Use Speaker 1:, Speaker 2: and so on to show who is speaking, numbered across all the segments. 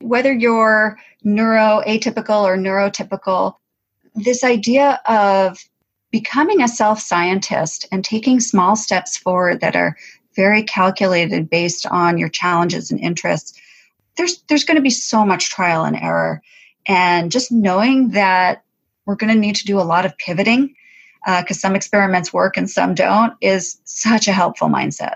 Speaker 1: whether you're neuroatypical or neurotypical, this idea of becoming a self-scientist and taking small steps forward that are very calculated based on your challenges and interests, there's going to be so much trial and error. And just knowing that we're going to need to do a lot of pivoting because some experiments work and some don't is such a helpful mindset.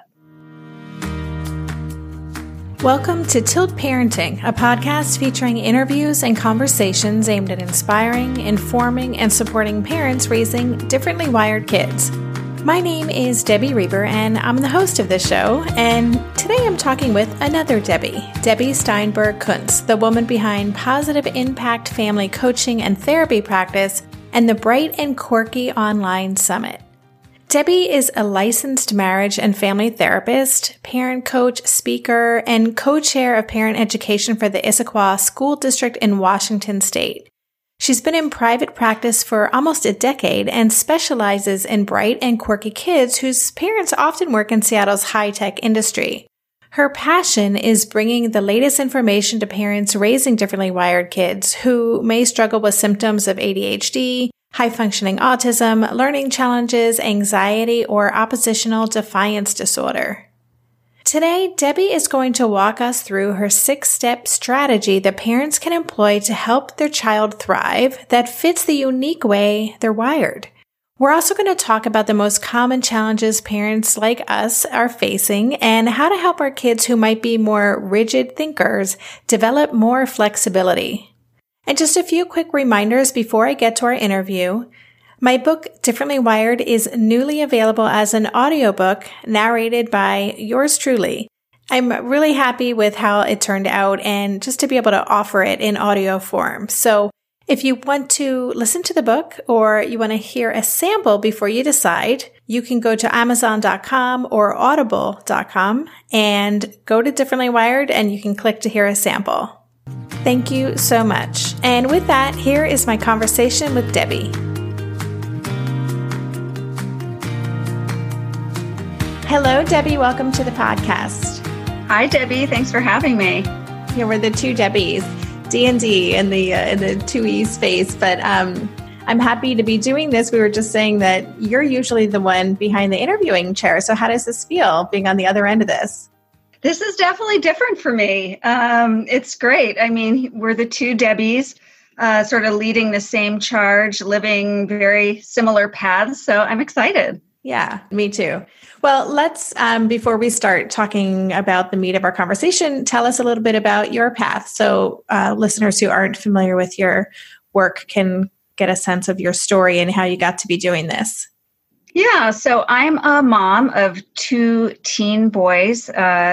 Speaker 2: Welcome to Tilt Parenting, a podcast featuring interviews and conversations aimed at inspiring, informing, and supporting parents raising differently wired kids. My name is Debbie Reber, and I'm the host of this show. And today I'm talking with another Debbie Steinberg Kuntz, the woman behind Positive Impact Family Coaching and Therapy Practice and the Bright and Quirky Online Summit. Debbie is a licensed marriage and family therapist, parent coach, speaker, and co-chair of parent education for the Issaquah School District in Washington State. She's been in private practice for almost a decade and specializes in bright and quirky kids whose parents often work in Seattle's high-tech industry. Her passion is bringing the latest information to parents raising differently wired kids who may struggle with symptoms of ADHD, high-functioning autism, learning challenges, anxiety, or oppositional defiance disorder. Today, Debbie is going to walk us through her 6-step strategy that parents can employ to help their child thrive that fits the unique way they're wired. We're also going to talk about the most common challenges parents like us are facing and how to help our kids who might be more rigid thinkers develop more flexibility. And just a few quick reminders before I get to our interview. My book, Differently Wired, is newly available as an audiobook narrated by yours truly. I'm really happy with how it turned out and just to be able to offer it in audio form. So if you want to listen to the book or you want to hear a sample before you decide, you can go to Amazon.com or Audible.com and go to Differently Wired and you can click to hear a sample. Thank you so much. And with that, here is my conversation with Debbie. Hello, Debbie. Welcome to the podcast.
Speaker 1: Hi, Debbie. Thanks for having me.
Speaker 2: Yeah, we're the two Debbies, D&D in the 2E space, but I'm happy to be doing this. We were just saying that you're usually the one behind the interviewing chair. So how does this feel, being on the other end of this?
Speaker 1: This is definitely different for me. It's great. I mean, we're the two Debbies, sort of leading the same charge, living very similar paths. So I'm excited.
Speaker 2: Yeah, me too. Well, let's, before we start talking about the meat of our conversation, tell us a little bit about your path. So listeners who aren't familiar with your work can get a sense of your story and how you got to be doing this.
Speaker 1: Yeah, so I'm a mom of 2 teen boys,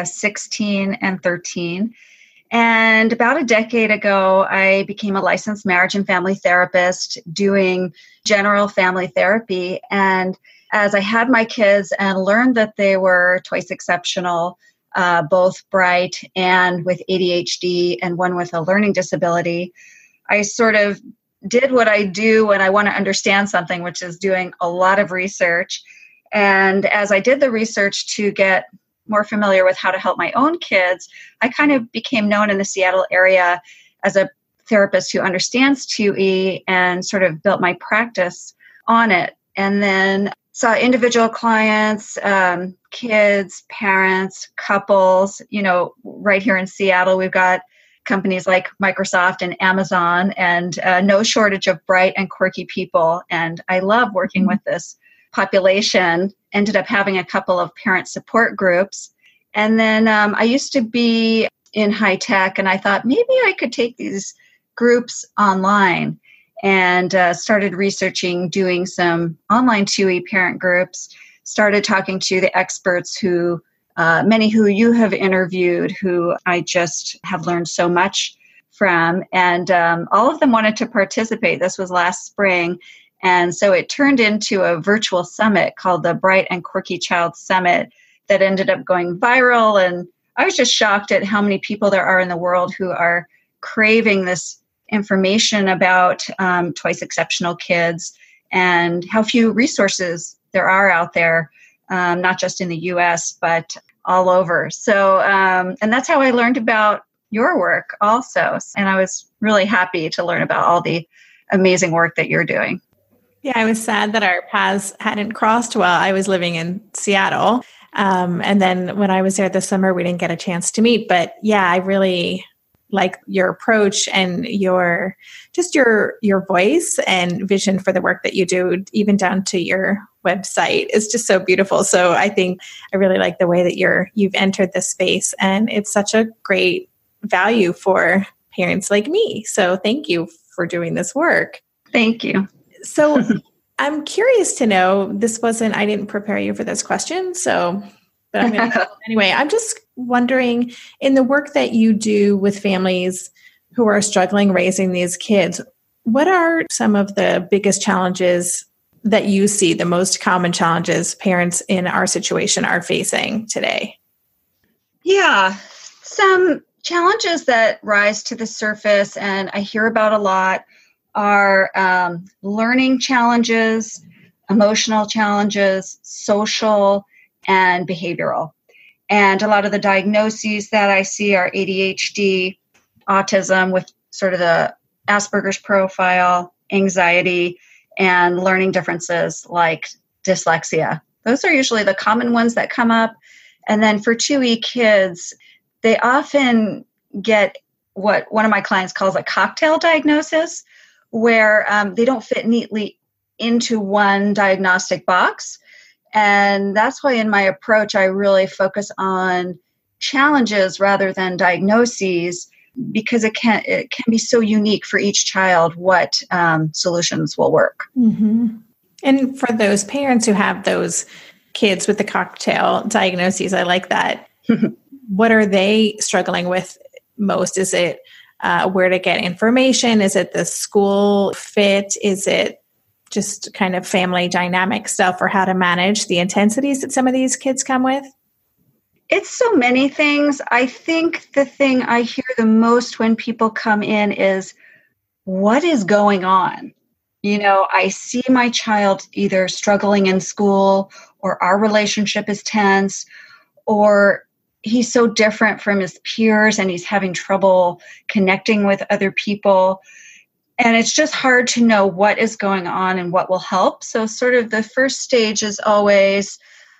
Speaker 1: 16 and 13. And about a decade ago, I became a licensed marriage and family therapist doing general family therapy. And as I had my kids and learned that they were twice exceptional, both bright and with ADHD and one with a learning disability, I sort of did what I do when I want to understand something, which is doing a lot of research. And as I did the research to get more familiar with how to help my own kids, I kind of became known in the Seattle area as a therapist who understands 2E and sort of built my practice on it. And then saw individual clients, kids, parents, couples. You know, right here in Seattle, we've got companies like Microsoft and Amazon and no shortage of bright and quirky people. And I love working with this population. Ended up having a couple of parent support groups. And then I used to be in high tech and I thought maybe I could take these groups online and started researching, doing some online 2E parent groups, started talking to the experts who many who you have interviewed, who I just have learned so much from. And all of them wanted to participate. This was last spring. And so it turned into a virtual summit called the Bright and Quirky Child Summit that ended up going viral. And I was just shocked at how many people there are in the world who are craving this information about twice exceptional kids and how few resources there are out there, not just in the US, but all over. So, and that's how I learned about your work also. And I was really happy to learn about all the amazing work that you're doing.
Speaker 2: Yeah, I was sad that our paths hadn't crossed while I was living in Seattle. And then when I was there this summer, we didn't get a chance to meet. But yeah, I really like your approach and your voice and vision for the work that you do, even down to your website. It's just so beautiful. So I think I really like the way that you've entered this space, and it's such a great value for parents like me. So thank you for doing this work.
Speaker 1: Thank you.
Speaker 2: So I'm curious to know, I didn't prepare you for this question. But I'm going to anyway. I'm just wondering, in the work that you do with families who are struggling raising these kids, what are some of the biggest challenges that you see, the most common challenges parents in our situation are facing today?
Speaker 1: Yeah, some challenges that rise to the surface and I hear about a lot are learning challenges, emotional challenges, social, and behavioral. And a lot of the diagnoses that I see are ADHD, autism with sort of the Asperger's profile, anxiety, and learning differences like dyslexia. Those are usually the common ones that come up. And then for 2E kids, they often get what one of my clients calls a cocktail diagnosis, where they don't fit neatly into one diagnostic box. And that's why in my approach, I really focus on challenges rather than diagnoses, because it can be so unique for each child what solutions will work.
Speaker 2: Mm-hmm. And for those parents who have those kids with the cocktail diagnoses, I like that. What are they struggling with most? Is it where to get information? Is it the school fit? Is it just kind of family dynamic stuff, or how to manage the intensities that some of these kids come with?
Speaker 1: It's so many things. I think the thing I hear the most when people come in is, what is going on? You know, I see my child either struggling in school, or our relationship is tense, or he's so different from his peers and he's having trouble connecting with other people. And it's just hard to know what is going on and what will help. So sort of the first stage is always,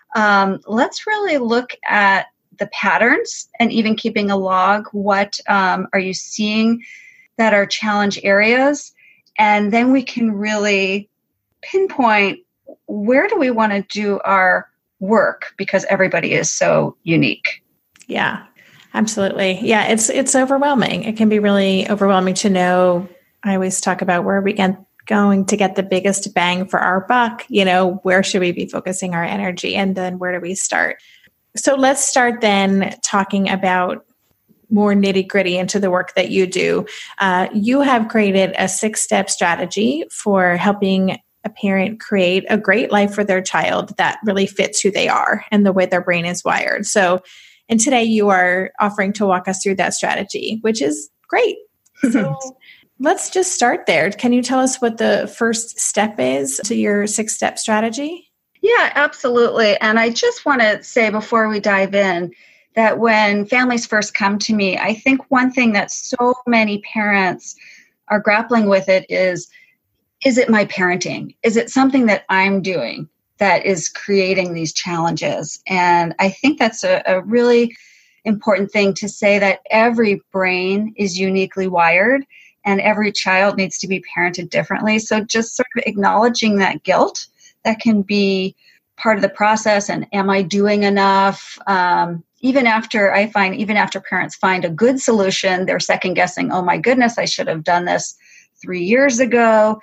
Speaker 1: let's really look at the patterns and even keeping a log. What are you seeing that are challenge areas? And then we can really pinpoint, where do we want to do our work, because everybody is so unique.
Speaker 2: Yeah, absolutely. Yeah, it's overwhelming. It can be really overwhelming to know. I always talk about, where are we going to get the biggest bang for our buck? You know, where should we be focusing our energy? And then where do we start? So let's start then talking about more nitty-gritty into the work that you do. You have created a 6-step strategy for helping a parent create a great life for their child that really fits who they are and the way their brain is wired. And today you are offering to walk us through that strategy, which is great. So let's just start there. Can you tell us what the first step is to your 6-step strategy?
Speaker 1: Yeah, absolutely. And I just want to say before we dive in that when families first come to me, I think one thing that so many parents are grappling with is it my parenting? Is it something that I'm doing that is creating these challenges? And I think that's a really important thing to say, that every brain is uniquely wired and every child needs to be parented differently. So just sort of acknowledging that guilt, that can be part of the process. And am I doing enough? Even after parents find a good solution, they're second guessing, oh my goodness, I should have done this 3 years ago.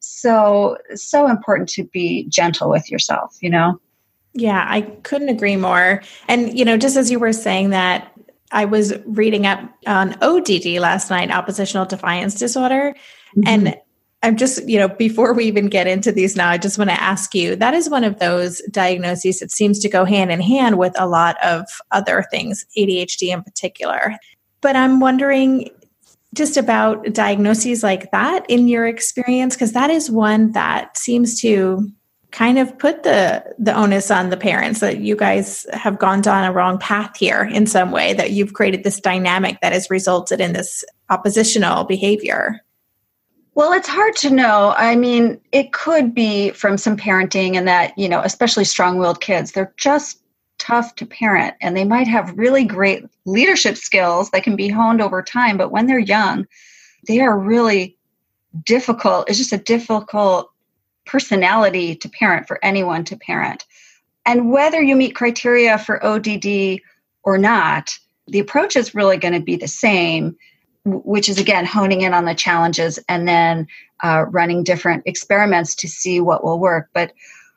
Speaker 1: So important to be gentle with yourself, you know?
Speaker 2: Yeah, I couldn't agree more. And, you know, just as you were saying that, I was reading up on ODD last night, oppositional defiance disorder. Mm-hmm. And I'm just, you know, before we even get into these now, I just want to ask you, that is one of those diagnoses that seems to go hand in hand with a lot of other things, ADHD in particular. But I'm wondering just about diagnoses like that in your experience, because that is one that seems to kind of put the onus on the parents that you guys have gone down a wrong path here in some way, that you've created this dynamic that has resulted in this oppositional behavior?
Speaker 1: Well, it's hard to know. I mean, it could be from some parenting, and that, especially strong-willed kids, they're just tough to parent, and they might have really great leadership skills that can be honed over time. But when they're young, they are really difficult. It's just a difficult personality to parent, for anyone to parent. And whether you meet criteria for ODD or not, the approach is really going to be the same, which is, again, honing in on the challenges and then running different experiments to see what will work. But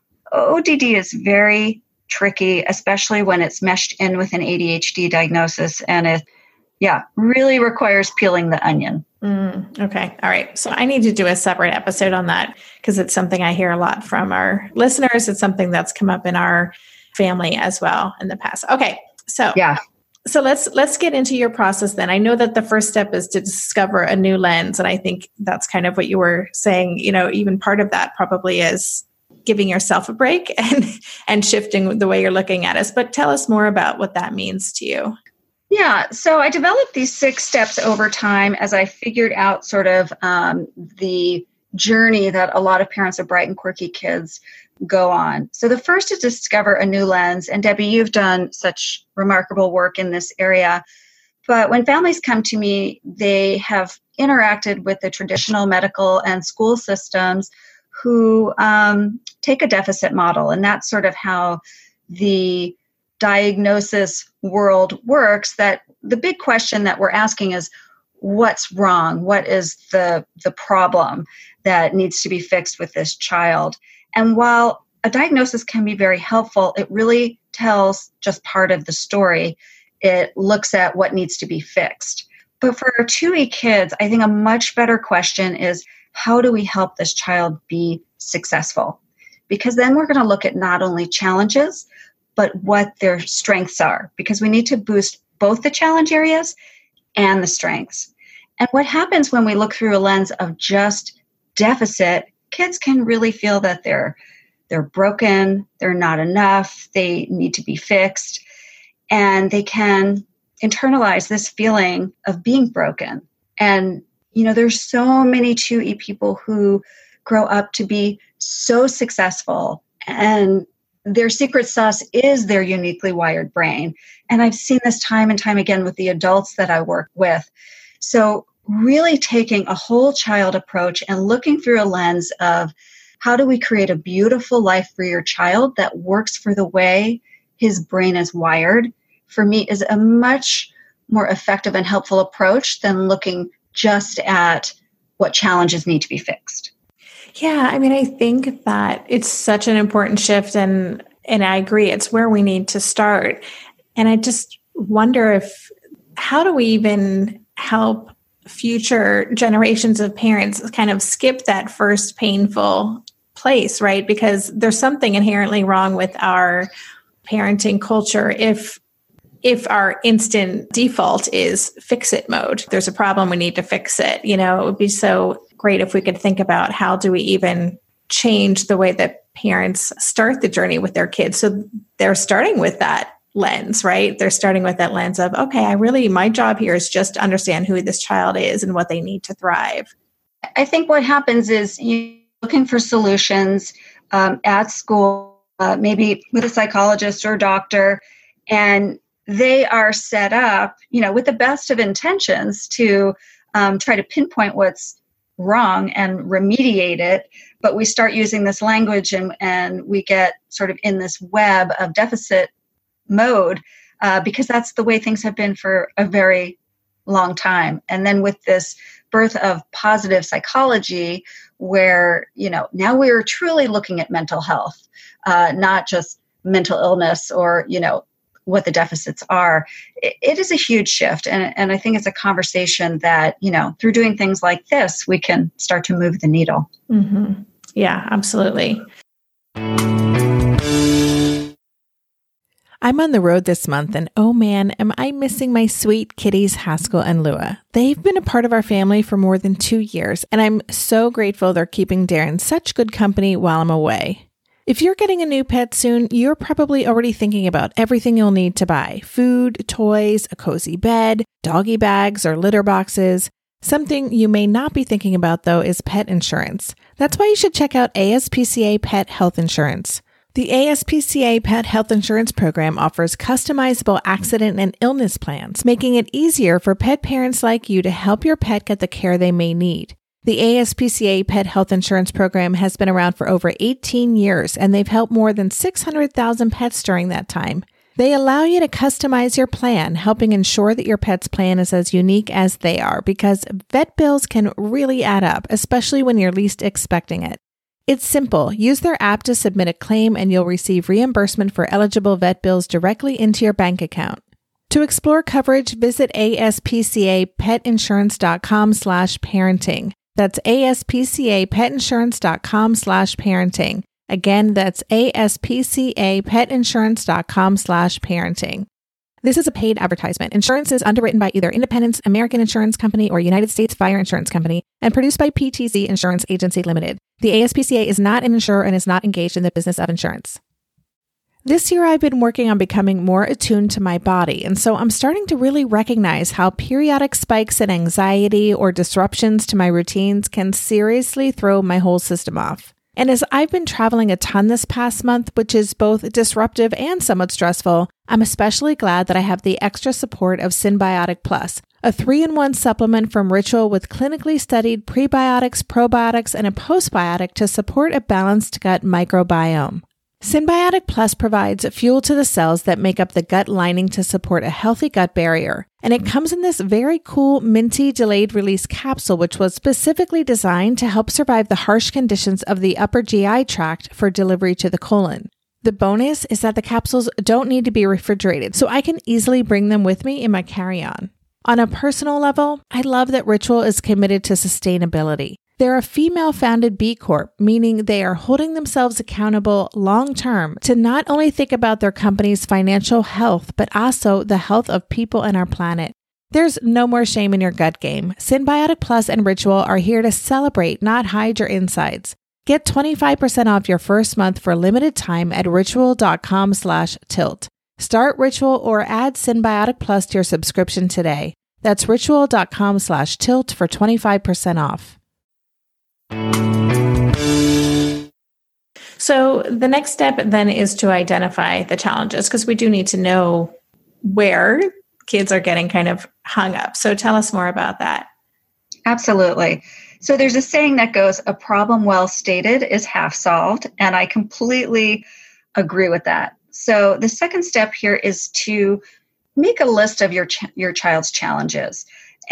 Speaker 1: ODD is very tricky, especially when it's meshed in with an ADHD diagnosis, and it really requires peeling the onion.
Speaker 2: Okay. All right. So I need to do a separate episode on that, because it's something I hear a lot from our listeners. It's something that's come up in our family as well in the past. Okay. So let's get into your process then. I know that the first step is to discover a new lens. And I think that's kind of what you were saying, even part of that probably is giving yourself a break and shifting the way you're looking at us. But tell us more about what that means to you.
Speaker 1: Yeah, so I developed these 6 steps over time as I figured out sort of the journey that a lot of parents of bright and quirky kids go on. So the first is discover a new lens. And Debbie, you've done such remarkable work in this area. But when families come to me, they have interacted with the traditional medical and school systems who take a deficit model. And that's sort of how the diagnosis world works. That the big question that we're asking is, what's wrong? What is the problem that needs to be fixed with this child? And while a diagnosis can be very helpful, it really tells just part of the story. It looks at what needs to be fixed. But for 2E kids, I think a much better question is, how do we help this child be successful? Because then we're going to look at not only challenges, but what their strengths are, because we need to boost both the challenge areas and the strengths. And what happens when we look through a lens of just deficit, kids can really feel that they're broken, they're not enough, they need to be fixed, and they can internalize this feeling of being broken. And, there's so many 2E people who grow up to be so successful, and their secret sauce is their uniquely wired brain. And I've seen this time and time again with the adults that I work with. So really taking a whole child approach and looking through a lens of, how do we create a beautiful life for your child that works for the way his brain is wired, for me is a much more effective and helpful approach than looking just at what challenges need to be fixed.
Speaker 2: Yeah, I mean, I think that it's such an important shift, and I agree, it's where we need to start. And I just wonder how do we even help future generations of parents kind of skip that first painful place, right? Because there's something inherently wrong with our parenting culture if our instant default is fix it mode. There's a problem, we need to fix it. It would be so great if we could think about, how do we even change the way that parents start the journey with their kids. So they're starting with that lens, right? They're starting with that lens of, okay, my job here is just to understand who this child is and what they need to thrive.
Speaker 1: I think what happens is you're looking for solutions at school, maybe with a psychologist or doctor, and they are set up, with the best of intentions to try to pinpoint what's wrong and remediate it. But we start using this language and we get sort of in this web of deficit mode because that's the way things have been for a very long time. And then with this birth of positive psychology, where, now we're truly looking at mental health, not just mental illness or, what the deficits are, it is a huge shift. And I think it's a conversation that, through doing things like this, we can start to move the needle.
Speaker 2: Mm-hmm. Yeah, absolutely. I'm on the road this month, and oh man, am I missing my sweet kitties, Haskell and Lua. They've been a part of our family for more than 2 years, and I'm so grateful they're keeping Darren such good company while I'm away. If you're getting a new pet soon, you're probably already thinking about everything you'll need to buy: food, toys, a cozy bed, doggy bags, or litter boxes. Something you may not be thinking about, though, is pet insurance. That's why you should check out ASPCA Pet Health Insurance. The ASPCA Pet Health Insurance Program offers customizable accident and illness plans, making it easier for pet parents like you to help your pet get the care they may need. The ASPCA Pet Health Insurance Program has been around for over 18 years, and they've helped more than 600,000 pets during that time. They allow you to customize your plan, helping ensure that your pet's plan is as unique as they are, because vet bills can really add up, especially when you're least expecting it. It's simple. Use their app to submit a claim, and you'll receive reimbursement for eligible vet bills directly into your bank account. To explore coverage, visit aspcapetinsurance.com/parenting. That's aspcapetinsurance.com/parenting. Again, that's aspcapetinsurance.com/parenting. This is a paid advertisement. Insurance is underwritten by either Independence American Insurance Company or United States Fire Insurance Company and produced by PTC Insurance Agency Limited. The ASPCA is not an insurer and is not engaged in the business of insurance. This year, I've been working on becoming more attuned to my body, and so I'm starting to really recognize how periodic spikes in anxiety or disruptions to my routines can seriously throw my whole system off. And as I've been traveling a ton this past month, which is both disruptive and somewhat stressful, I'm especially glad that I have the extra support of Synbiotic Plus, a 3-in-1 supplement from Ritual with clinically studied prebiotics, probiotics, and a postbiotic to support a balanced gut microbiome. Synbiotic Plus provides fuel to the cells that make up the gut lining to support a healthy gut barrier. And it comes in this very cool minty delayed release capsule, which was specifically designed to help survive the harsh conditions of the upper GI tract for delivery to the colon. The bonus is that the capsules don't need to be refrigerated, so I can easily bring them with me in my carry-on. On a personal level, I love that Ritual is committed to sustainability. They're a female-founded B Corp, meaning they are holding themselves accountable long-term to not only think about their company's financial health, but also the health of people and our planet. There's no more shame in your gut game. Synbiotic Plus and Ritual are here to celebrate, not hide your insides. Get 25% off your first month for a limited time at ritual.com/tilt. Start Ritual or add Synbiotic Plus to your subscription today. That's ritual.com/tilt for 25% off. So the next step then is to identify the challenges, because we do need to know where kids are getting kind of hung up. So tell us more about that.
Speaker 1: Absolutely. So there's a saying that goes, a problem well stated is half solved. And I completely agree with that. So the second step here is to make a list of your child's challenges.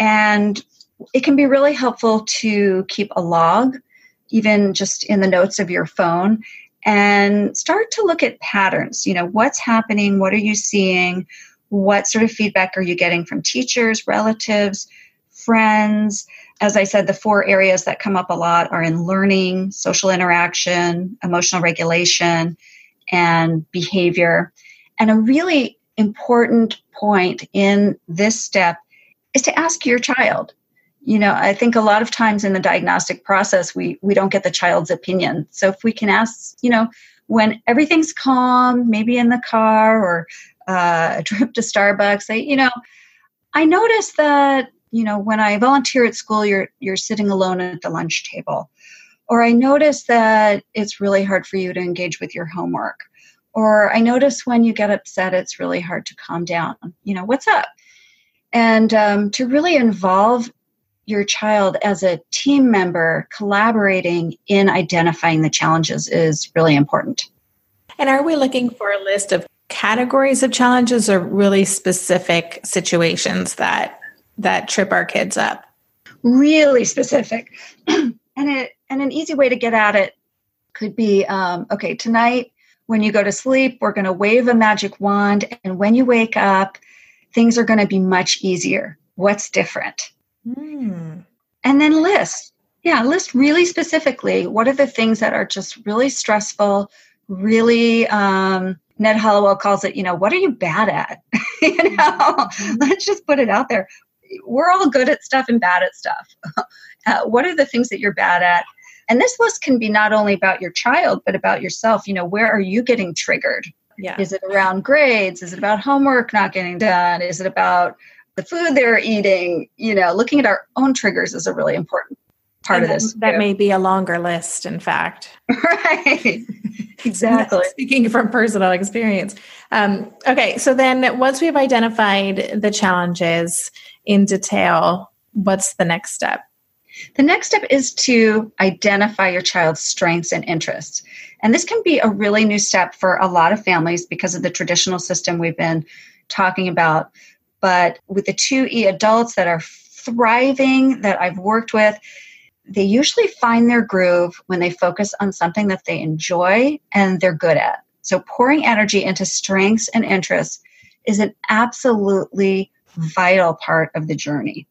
Speaker 1: And it can be really helpful to keep a log, even just in the notes of your phone, and start to look at patterns. You know, what's happening? What are you seeing? What sort of feedback are you getting from teachers, relatives, friends? As I said, the 4 areas that come up a lot are in learning, social interaction, emotional regulation, and behavior. And a really important point in this step is to ask your child. You know, I think a lot of times in the diagnostic process, we don't get the child's opinion. So if we can ask, you know, when everything's calm, maybe in the car or a trip to Starbucks, say, you know, I noticed that, you know, when I volunteer at school, you're sitting alone at the lunch table. Or I noticed that it's really hard for you to engage with your homework. Or I notice when you get upset, it's really hard to calm down. You know, what's up? And to really involve your child as a team member collaborating in identifying the challenges is really important.
Speaker 2: And are we looking for a list of categories of challenges or really specific situations that trip our kids up?
Speaker 1: Really specific. And an easy way to get at it could be, okay, tonight when you go to sleep, we're going to wave a magic wand. And when you wake up, things are going to be much easier. What's different? And then list really specifically, what are the things that are just really stressful, really, Ned Hollowell calls it, you know, what are you bad at? You know, let's just put it out there. We're all good at stuff and bad at stuff. What are the things that you're bad at? And this list can be not only about your child, but about yourself. Where are you getting triggered?
Speaker 2: Yeah.
Speaker 1: Is it around grades? Is it about homework not getting done? Is it about the food they're eating? Looking at our own triggers is a really important part of this.
Speaker 2: That may be a longer list, in fact.
Speaker 1: Right. Exactly.
Speaker 2: Speaking from personal experience. Okay. So then once we've identified the challenges in detail, what's the next step?
Speaker 1: The next step is to identify your child's strengths and interests. And this can be a really new step for a lot of families because of the traditional system we've been talking about. But with the 2E adults that are thriving, that I've worked with, they usually find their groove when they focus on something that they enjoy and they're good at. So pouring energy into strengths and interests is an absolutely vital part of the journey.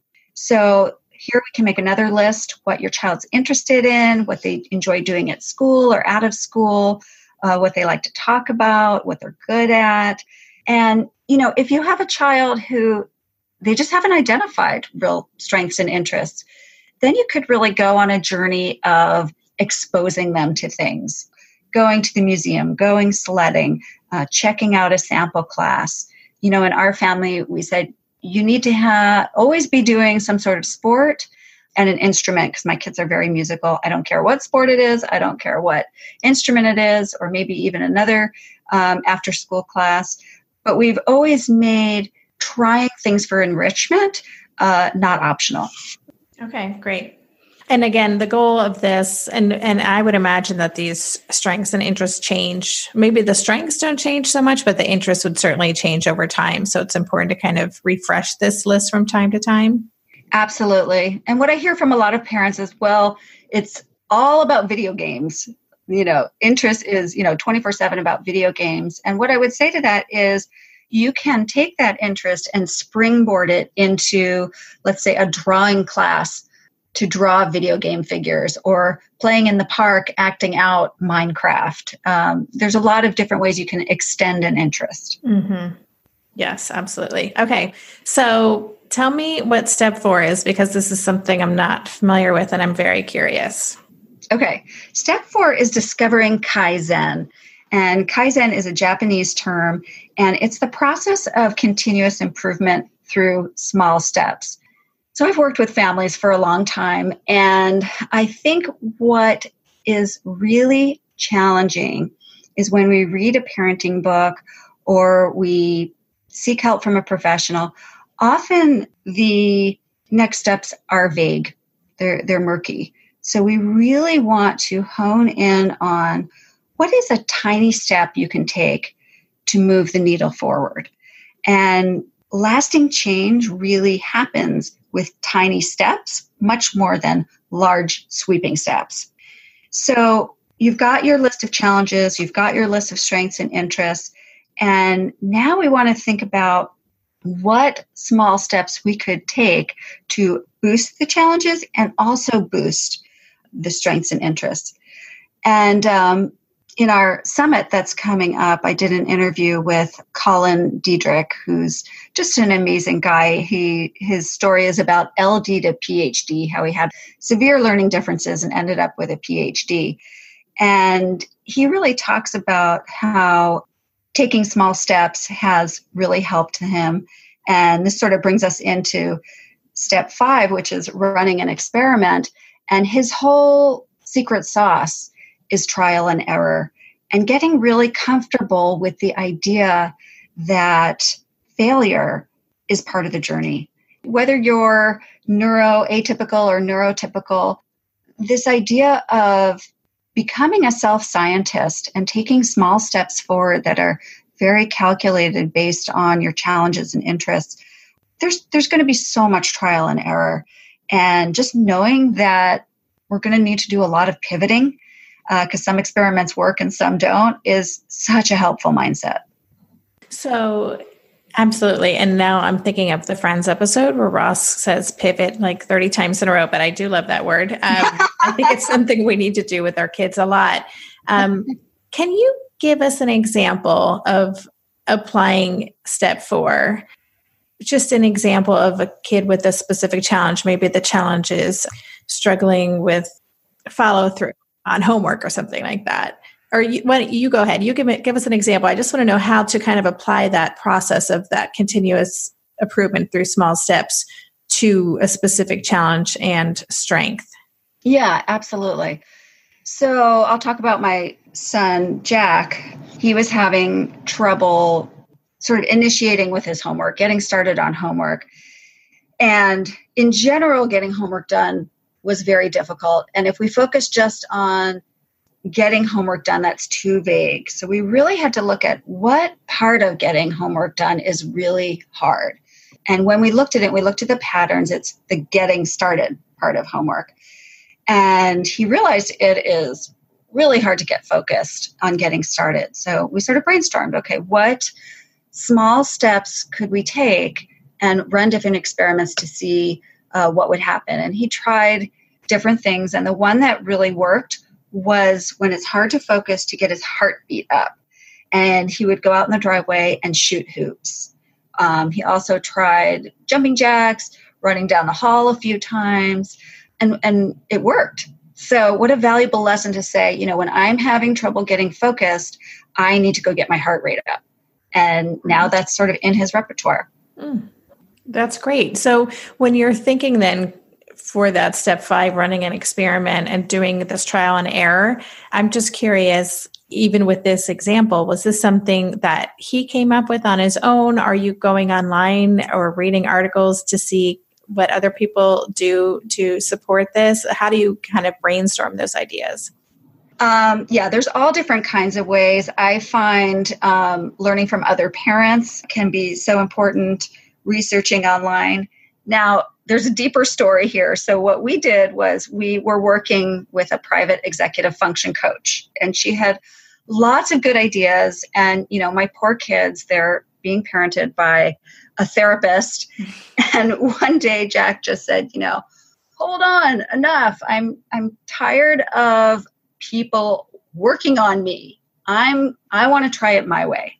Speaker 1: So here we can make another list, what your child's interested in, what they enjoy doing at school or out of school, what they like to talk about, what they're good at. And, if you have a child who they just haven't identified real strengths and interests, then you could really go on a journey of exposing them to things, going to the museum, going sledding, checking out a sample class. In our family, we said, you need to always be doing some sort of sport and an instrument because my kids are very musical. I don't care what sport it is. I don't care what instrument it is, or maybe even another after school class. But we've always made trying things for enrichment not optional.
Speaker 2: Okay, great. And again, the goal of this, and I would imagine that these strengths and interests change. Maybe the strengths don't change so much, but the interests would certainly change over time. So it's important to kind of refresh this list from time to time.
Speaker 1: Absolutely. And what I hear from a lot of parents is, well, it's all about video games. Interest is, 24/7 about video games. And what I would say to that is, you can take that interest and springboard it into, let's say, a drawing class to draw video game figures, or playing in the park, acting out Minecraft. There's a lot of different ways you can extend an interest.
Speaker 2: Mm-hmm. Yes, absolutely. Okay. So tell me what step 4 is, because this is something I'm not familiar with and I'm very curious.
Speaker 1: Okay. Step 4 is discovering Kaizen. And Kaizen is a Japanese term, and it's the process of continuous improvement through small steps. So I've worked with families for a long time, and I think what is really challenging is when we read a parenting book or we seek help from a professional, often the next steps are vague. They're murky. So we really want to hone in on what is a tiny step you can take to move the needle forward. And lasting change really happens with tiny steps, much more than large sweeping steps. So you've got your list of challenges, you've got your list of strengths and interests, and now we want to think about what small steps we could take to boost the challenges and also boost the strengths and interests. And in our summit that's coming up, I did an interview with Colin Diedrich, who's just an amazing guy. His story is about LD to PhD, how he had severe learning differences and ended up with a PhD. And he really talks about how taking small steps has really helped him. And this sort of brings us into step 5, which is running an experiment. And his whole secret sauce is trial and error, and getting really comfortable with the idea that failure is part of the journey. Whether you're neuroatypical or neurotypical, this idea of becoming a self-scientist and taking small steps forward that are very calculated based on your challenges and interests, there's going to be so much trial and error. And just knowing that we're going to need to do a lot of pivoting, because some experiments work and some don't, is such a helpful mindset.
Speaker 2: So absolutely. And now I'm thinking of the Friends episode where Ross says pivot like 30 times in a row, but I do love that word. I think it's something we need to do with our kids a lot. Can you give us an example of applying step 4? Just an example of a kid with a specific challenge. Maybe the challenge is struggling with follow through on homework or something like that. Or why don't you go ahead? You give us an example. I just want to know how to kind of apply that process of that continuous improvement through small steps to a specific challenge and strength.
Speaker 1: Yeah, absolutely. So I'll talk about my son, Jack. He was having trouble sort of initiating with his homework, getting started on homework. And in general, getting homework done was very difficult. And if we focus just on getting homework done, that's too vague. So we really had to look at what part of getting homework done is really hard. And when we looked at it, we looked at the patterns. It's the getting started part of homework. And he realized it is really hard to get focused on getting started. So we sort of brainstormed, okay, what small steps could we take and run different experiments to see what would happen? And he tried different things. And the one that really worked was when it's hard to focus, to get his heartbeat up. And he would go out in the driveway and shoot hoops. He also tried jumping jacks, running down the hall a few times, and it worked. So what a valuable lesson to say, when I'm having trouble getting focused, I need to go get my heart rate up. And now that's sort of in his repertoire.
Speaker 2: That's great. So when you're thinking then for that step 5, running an experiment and doing this trial and error, I'm just curious, even with this example, was this something that he came up with on his own? Are you going online or reading articles to see what other people do to support this? How do you kind of brainstorm those ideas?
Speaker 1: There's all different kinds of ways. I find learning from other parents can be so important, researching online. Now, there's a deeper story here. So what we did was we were working with a private executive function coach, and she had lots of good ideas. And, my poor kids, they're being parented by a therapist. And one day Jack just said, hold on, enough. I'm tired of people working on me. I want to try it my way.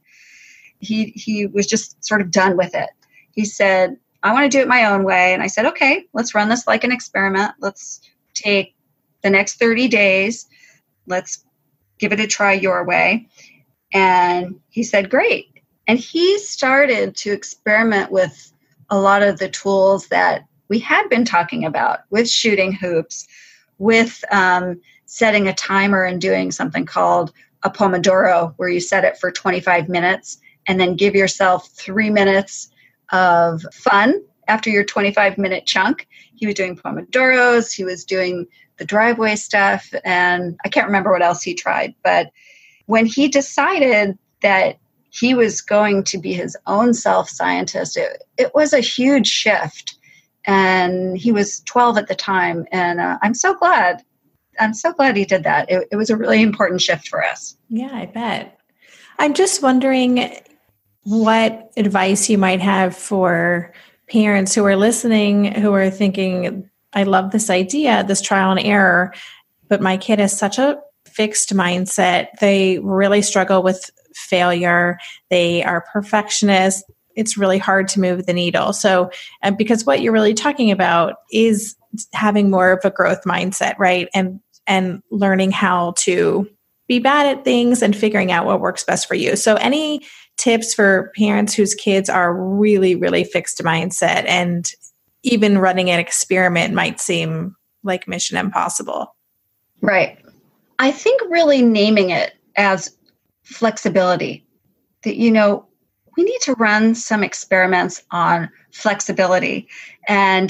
Speaker 1: He was just sort of done with it. He said, I want to do it my own way. And I said, okay, let's run this like an experiment. Let's take the next 30 days. Let's give it a try your way. And he said, great. And he started to experiment with a lot of the tools that we had been talking about, with shooting hoops, with setting a timer and doing something called a Pomodoro, where you set it for 25 minutes and then give yourself 3 minutes of fun after your 25-minute chunk. He was doing Pomodoros, he was doing the driveway stuff, and I can't remember what else he tried. But when he decided that he was going to be his own self-scientist, it was a huge shift. And he was 12 at the time, and I'm so glad he did that. It was a really important shift for us.
Speaker 2: Yeah, I bet. I'm just wondering what advice you might have for parents who are listening, who are thinking, I love this idea, this trial and error, but my kid has such a fixed mindset. They really struggle with failure. They are perfectionists. It's really hard to move the needle. So, because what you're really talking about is having more of a growth mindset, right? And learning how to be bad at things and figuring out what works best for you. So any tips for parents whose kids are really, really fixed mindset, and even running an experiment might seem like mission impossible?
Speaker 1: Right. I think really naming it as flexibility, that, we need to run some experiments on flexibility. And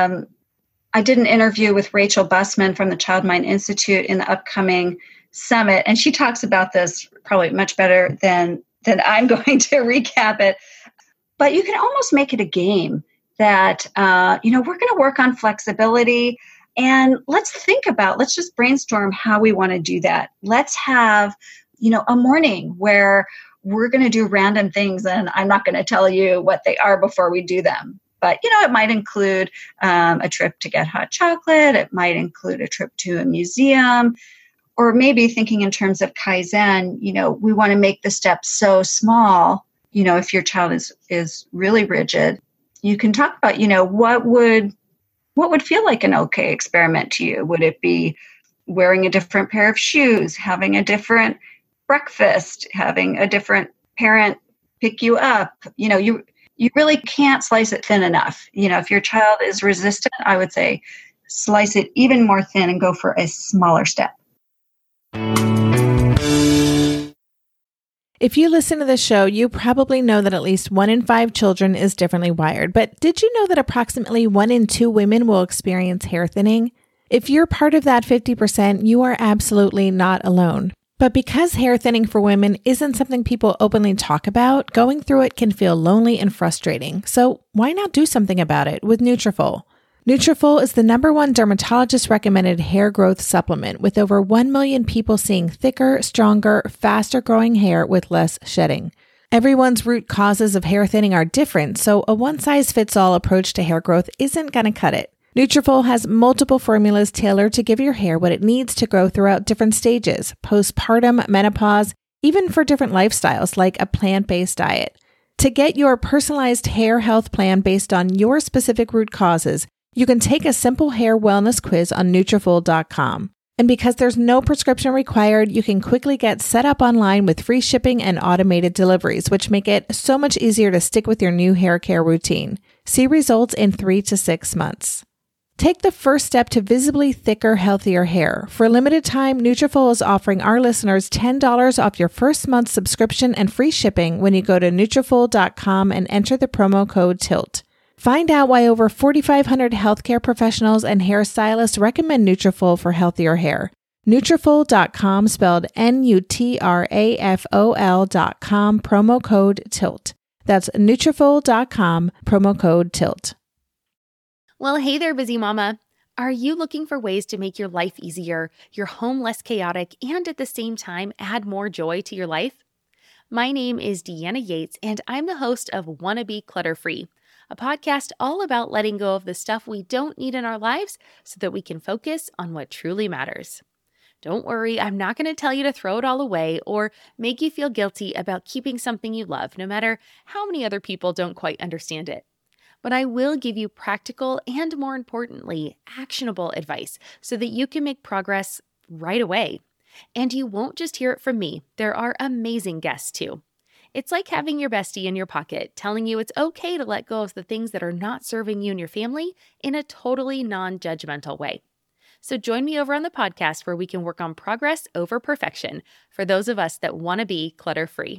Speaker 1: I did an interview with Rachel Bussman from the Child Mind Institute in the upcoming summit, and she talks about this probably much better than I'm going to recap it. But you can almost make it a game that, we're going to work on flexibility, and let's just brainstorm how we want to do that. Let's have, a morning where we're going to do random things, and I'm not going to tell you what they are before we do them. But, it might include a trip to get hot chocolate. It might include a trip to a museum, or maybe thinking in terms of Kaizen, we want to make the steps so small. If your child is really rigid, you can talk about, what would feel like an okay experiment to you? Would it be wearing a different pair of shoes, having a different breakfast, having a different parent pick you up. You really can't slice it thin enough. If your child is resistant, I would say slice it even more thin and go for a smaller step.
Speaker 2: If you listen to the show, you probably know that at least 1 in 5 children is differently wired. But did you know that approximately 1 in 2 women will experience hair thinning? If you're part of that 50%, you are absolutely not alone. But because hair thinning for women isn't something people openly talk about, going through it can feel lonely and frustrating. So why not do something about it with Nutrafol? Nutrafol is the #1 dermatologist-recommended hair growth supplement, with over 1 million people seeing thicker, stronger, faster-growing hair with less shedding. Everyone's root causes of hair thinning are different, so a one-size-fits-all approach to hair growth isn't going to cut it. Nutrafol has multiple formulas tailored to give your hair what it needs to grow throughout different stages, postpartum, menopause, even for different lifestyles like a plant-based diet. To get your personalized hair health plan based on your specific root causes, you can take a simple hair wellness quiz on Nutrafol.com. And because there's no prescription required, you can quickly get set up online with free shipping and automated deliveries, which make it so much easier to stick with your new hair care routine. See results in 3 to 6 months. Take the first step to visibly thicker, healthier hair. For a limited time, Nutrafol is offering our listeners $10 off your first month's subscription and free shipping when you go to Nutrafol.com and enter the promo code TILT. Find out why over 4,500 healthcare professionals and hairstylists recommend Nutrafol for healthier hair. Nutrafol.com, spelled Nutrafol.com, promo code TILT. That's Nutrafol.com, promo code TILT.
Speaker 3: Well, hey there, busy mama. Are you looking for ways to make your life easier, your home less chaotic, and at the same time add more joy to your life? My name is Deanna Yates, and I'm the host of Wanna Be Clutter-Free, a podcast all about letting go of the stuff we don't need in our lives so that we can focus on what truly matters. Don't worry, I'm not going to tell you to throw it all away or make you feel guilty about keeping something you love, no matter how many other people don't quite understand it. But I will give you practical and, more importantly, actionable advice so that you can make progress right away. And you won't just hear it from me. There are amazing guests too. It's like having your bestie in your pocket telling you it's okay to let go of the things that are not serving you and your family in a totally non-judgmental way. So join me over on the podcast where we can work on progress over perfection for those of us that want to be clutter-free.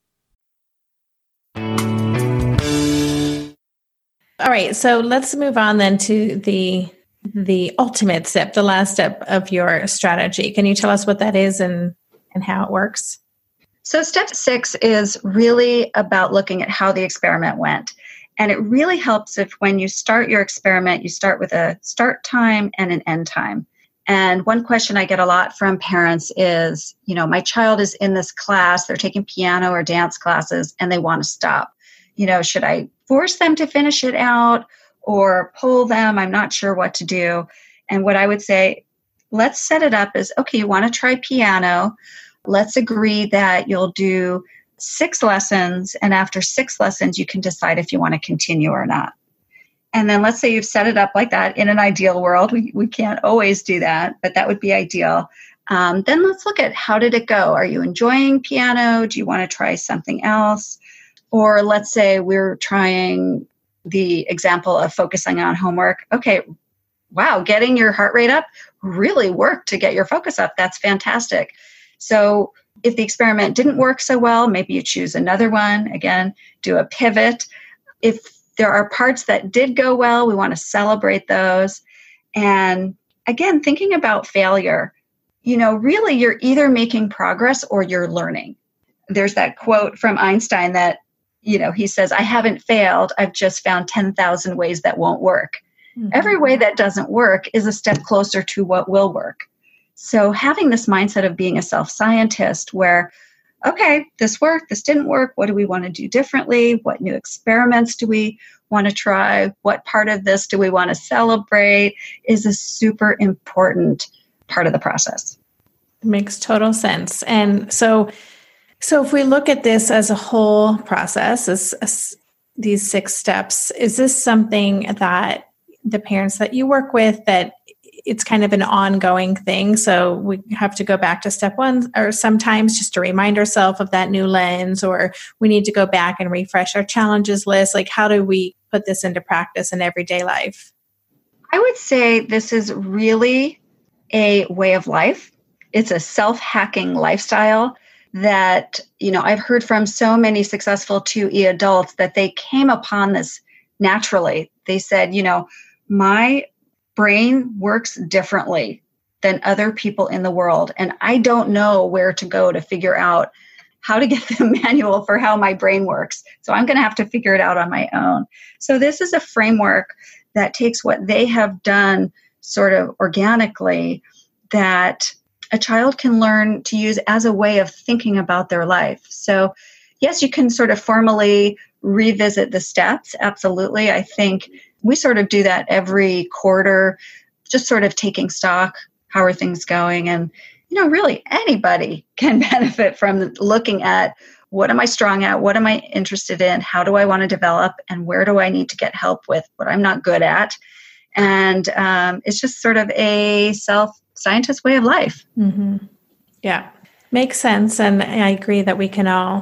Speaker 2: All right, so let's move on then to the ultimate step, the last step of your strategy. Can you tell us what that is and how it works?
Speaker 1: So step 6 is really about looking at how the experiment went. And it really helps if when you start your experiment, you start with a start time and an end time. And one question I get a lot from parents is, my child is in this class, they're taking piano or dance classes, and they want to stop. Should I force them to finish it out or pull them? I'm not sure what to do. And what I would say, let's set it up as, okay, you want to try piano. Let's agree that you'll do 6 lessons. And after 6 lessons, you can decide if you want to continue or not. And then let's say you've set it up like that. In an ideal world, we can't always do that, but that would be ideal. Then let's look at, how did it go? Are you enjoying piano? Do you want to try something else? Or let's say we're trying the example of focusing on homework. Okay, wow, getting your heart rate up really worked to get your focus up. That's fantastic. So if the experiment didn't work so well, maybe you choose another one. Again, do a pivot. If there are parts that did go well, we want to celebrate those. And again, thinking about failure, really you're either making progress or you're learning. There's that quote from Einstein that, he says, I haven't failed. I've just found 10,000 ways that won't work. Mm-hmm. Every way that doesn't work is a step closer to what will work. So having this mindset of being a self-scientist where, okay, this worked, this didn't work. What do we want to do differently? What new experiments do we want to try? What part of this do we want to celebrate is a super important part of the process.
Speaker 2: It makes total sense. And so if we look at this as a whole process, as these 6 steps, is this something that the parents that you work with, that it's kind of an ongoing thing. So we have to go back to step one, or sometimes just to remind ourselves of that new lens, or we need to go back and refresh our challenges list. Like, how do we put this into practice in everyday life?
Speaker 1: I would say this is really a way of life. It's a self-hacking lifestyle that, I've heard from so many successful 2E adults that they came upon this naturally. They said, my brain works differently than other people in the world, and I don't know where to go to figure out how to get the manual for how my brain works. So I'm going to have to figure it out on my own. So this is a framework that takes what they have done sort of organically that a child can learn to use as a way of thinking about their life. So yes, you can sort of formally revisit the steps. Absolutely. I think we sort of do that every quarter, just sort of taking stock. How are things going? And, really anybody can benefit from looking at what am I strong at? What am I interested in? How do I want to develop? And where do I need to get help with what I'm not good at? And it's just sort of a self-scientist way of life.
Speaker 2: Mm-hmm. Yeah, makes sense. And I agree that we can all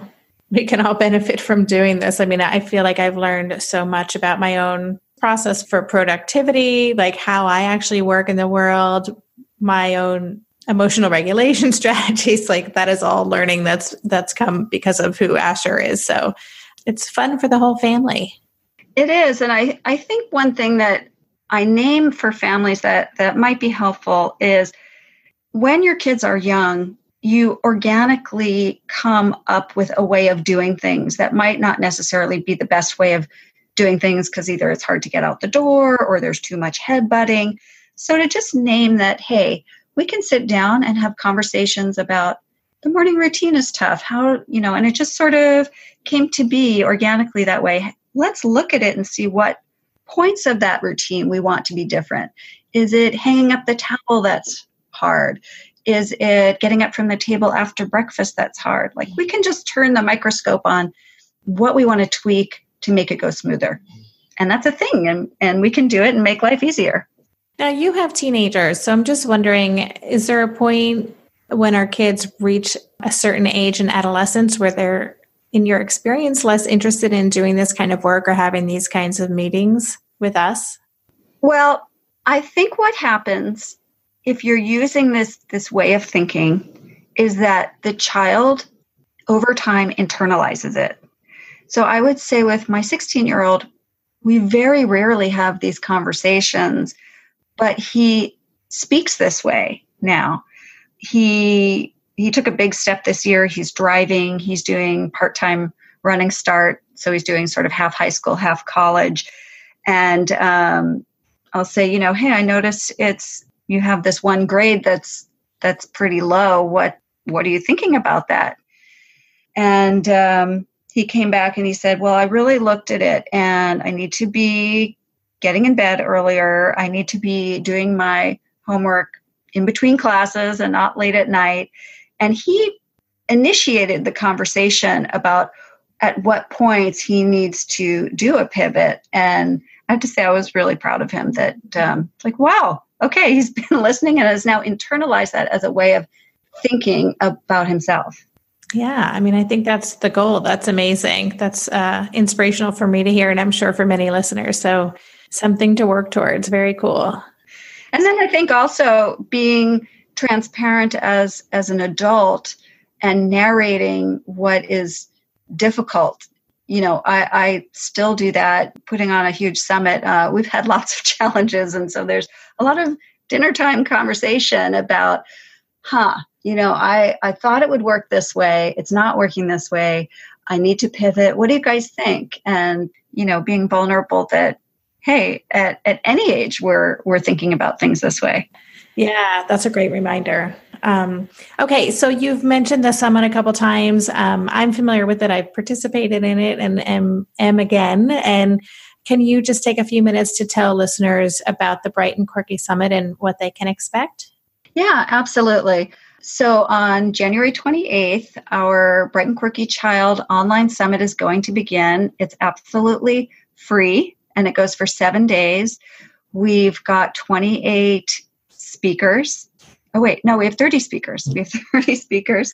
Speaker 2: benefit from doing this. I mean, I feel like I've learned so much about my own process for productivity, like how I actually work in the world, my own emotional regulation strategies. Like that is all learning that's come because of who Asher is. So it's fun for the whole family.
Speaker 1: It is. And I think one thing that I name for families that might be helpful is when your kids are young, you organically come up with a way of doing things that might not necessarily be the best way of doing things because either it's hard to get out the door or there's too much headbutting. So to just name that, hey, we can sit down and have conversations about the morning routine is tough. How, and it just sort of came to be organically that way. Let's look at it and see what points of that routine we want to be different. Is it hanging up the towel that's hard? Is it getting up from the table after breakfast that's hard? Like we can just turn the microscope on what we want to tweak to make it go smoother. And that's a thing. And we can do it and make life easier.
Speaker 2: Now you have teenagers. So I'm just wondering, is there a point when our kids reach a certain age in adolescence where they're, in your experience, less interested in doing this kind of work or having these kinds of meetings with us?
Speaker 1: Well, I think what happens if you're using this way of thinking is that the child over time internalizes it. So I would say with my 16-year-old, we very rarely have these conversations, but he speaks this way now. He took a big step this year. He's driving. He's doing part-time running start. So he's doing sort of half high school, half college. And I'll say, hey, I noticed you have this one grade that's pretty low. What are you thinking about that? And he came back and he said, well, I really looked at it and I need to be getting in bed earlier. I need to be doing my homework in between classes and not late at night. And he initiated the conversation about at what points he needs to do a pivot. And I have to say, I was really proud of him that wow, okay, he's been listening and has now internalized that as a way of thinking about himself.
Speaker 2: Yeah, I mean, I think that's the goal. That's amazing. That's inspirational for me to hear, and I'm sure for many listeners. So something to work towards. Very cool.
Speaker 1: And then I think also being transparent as an adult and narrating what is difficult. I still do that, putting on a huge summit. We've had lots of challenges. And so there's a lot of dinner time conversation about, I thought it would work this way. It's not working this way. I need to pivot. What do you guys think? And, being vulnerable that, hey, at any age, we're thinking about things this way.
Speaker 2: Yeah, that's a great reminder. Okay, so you've mentioned the summit a couple times. I'm familiar with it. I've participated in it and am again. And can you just take a few minutes to tell listeners about the Bright and Quirky Summit and what they can expect?
Speaker 1: Yeah, absolutely. So on January 28th, our Bright and Quirky Child Online Summit is going to begin. It's absolutely free and it goes for 7 days. We've got 28 speakers. Oh, wait, no, we have 30 speakers. We have 30 speakers.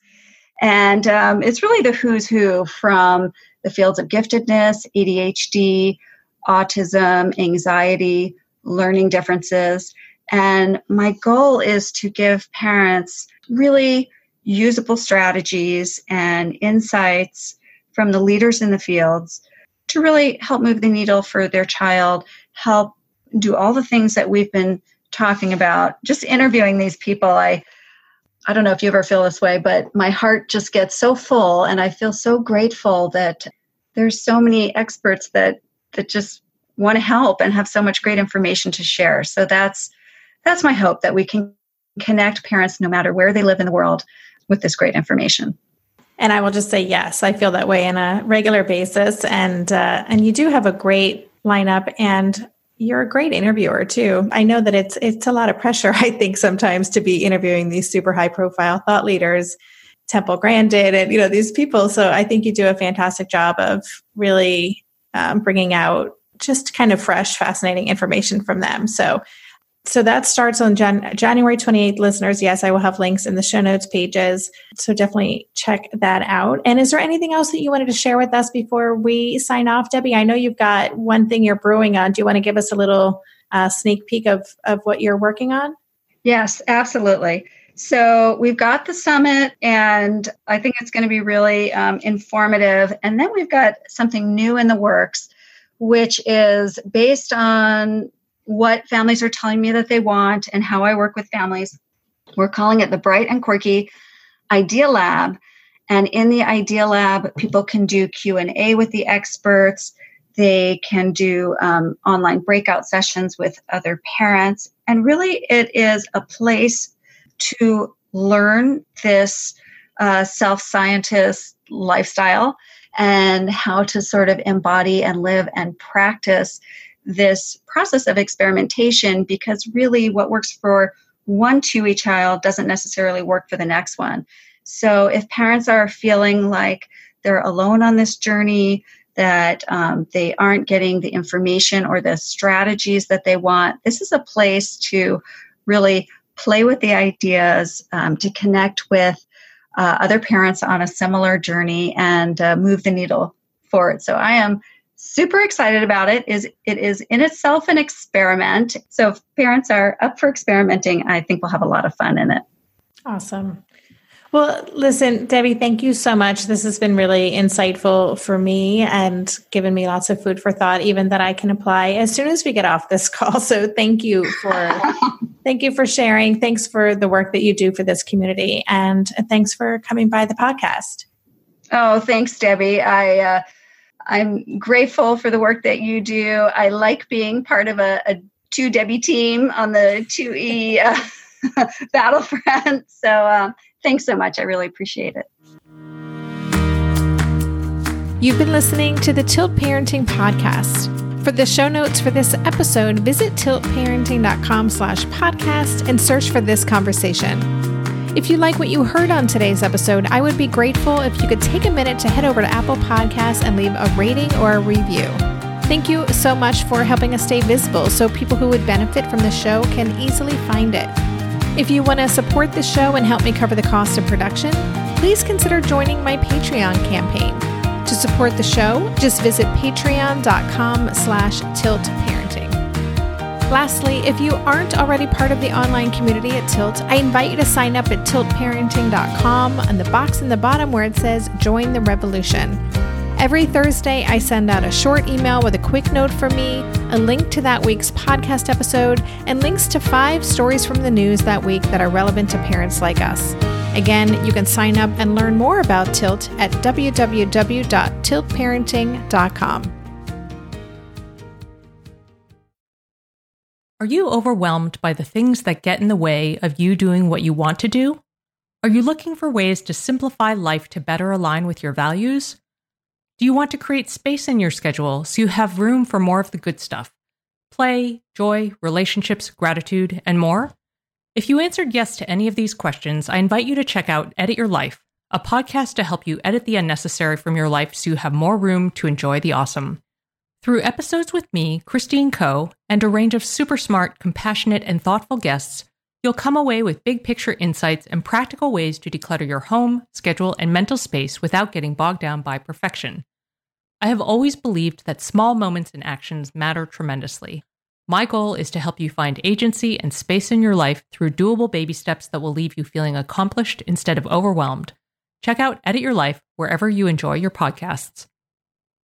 Speaker 1: And it's really the who's who from the fields of giftedness, ADHD, autism, anxiety, learning differences. And my goal is to give parents really usable strategies and insights from the leaders in the fields to really help move the needle for their child, help do all the things that we've been talking about. Just interviewing these people, I don't know if you ever feel this way, but my heart just gets so full, and I feel so grateful that there's so many experts that just want to help and have so much great information to share. So that's my hope, that we can connect parents no matter where they live in the world with this great information.
Speaker 2: And I will just say, yes, I feel that way on a regular basis. And you do have a great lineup, and you're a great interviewer too. I know that it's a lot of pressure, I think, sometimes to be interviewing these super high profile thought leaders, Temple Grandin, and these people. So I think you do a fantastic job of really bringing out just kind of fresh, fascinating information from them. So that starts on January 28th, listeners. Yes, I will have links in the show notes pages. So definitely check that out. And is there anything else that you wanted to share with us before we sign off, Debbie? I know you've got one thing you're brewing on. Do you want to give us a little sneak peek of what you're working on?
Speaker 1: Yes, absolutely. So we've got the summit, and I think it's going to be really informative. And then we've got something new in the works, which is based on what families are telling me that they want and how I work with families. We're calling it the Bright and Quirky Idea Lab. And in the Idea Lab, people can do Q&A with the experts. They can do online breakout sessions with other parents. And really, it is a place to learn this self-scientist lifestyle and how to sort of embody and live and practice this process of experimentation, because really what works for one TUI child doesn't necessarily work for the next one. So if parents are feeling like they're alone on this journey, that they aren't getting the information or the strategies that they want, this is a place to really play with the ideas, to connect with other parents on a similar journey and move the needle forward. So I am super excited about it. It is in itself an experiment. So if parents are up for experimenting, I think we'll have a lot of fun in it.
Speaker 2: Awesome. Well, listen, Debbie, thank you so much. This has been really insightful for me and given me lots of food for thought, even that I can apply as soon as we get off this call. So thank you for sharing. Thanks for the work that you do for this community. And thanks for coming by the podcast.
Speaker 1: Oh, thanks, Debbie. I'm grateful for the work that you do. I like being part of a 2 Debbie team on the 2E battlefront. So thanks so much. I really appreciate it.
Speaker 2: You've been listening to the Tilt Parenting Podcast. For the show notes for this episode, visit tiltparenting.com/podcast and search for this conversation. If you like what you heard on today's episode, I would be grateful if you could take a minute to head over to Apple Podcasts and leave a rating or a review. Thank you so much for helping us stay visible so people who would benefit from the show can easily find it. If you want to support the show and help me cover the cost of production, please consider joining my Patreon campaign. To support the show, just visit patreon.com/tiltparenting. Lastly, if you aren't already part of the online community at Tilt, I invite you to sign up at tiltparenting.com on the box in the bottom where it says Join the Revolution. Every Thursday, I send out a short email with a quick note from me, a link to that week's podcast episode, and links to 5 stories from the news that week that are relevant to parents like us. Again, you can sign up and learn more about Tilt at www.tiltparenting.com.
Speaker 4: Are you overwhelmed by the things that get in the way of you doing what you want to do? Are you looking for ways to simplify life to better align with your values? Do you want to create space in your schedule so you have room for more of the good stuff? Play, joy, relationships, gratitude, and more? If you answered yes to any of these questions, I invite you to check out Edit Your Life, a podcast to help you edit the unnecessary from your life so you have more room to enjoy the awesome. Through episodes with me, Christine Coe, and a range of super smart, compassionate, and thoughtful guests, You'll come away with big picture insights and practical ways to declutter your home, schedule, and mental space without getting bogged down by perfection. I have always believed that small moments and actions matter tremendously. My goal is to help you find agency and space in your life through doable baby steps that will leave you feeling accomplished instead of overwhelmed. Check out Edit Your Life wherever you enjoy your podcasts.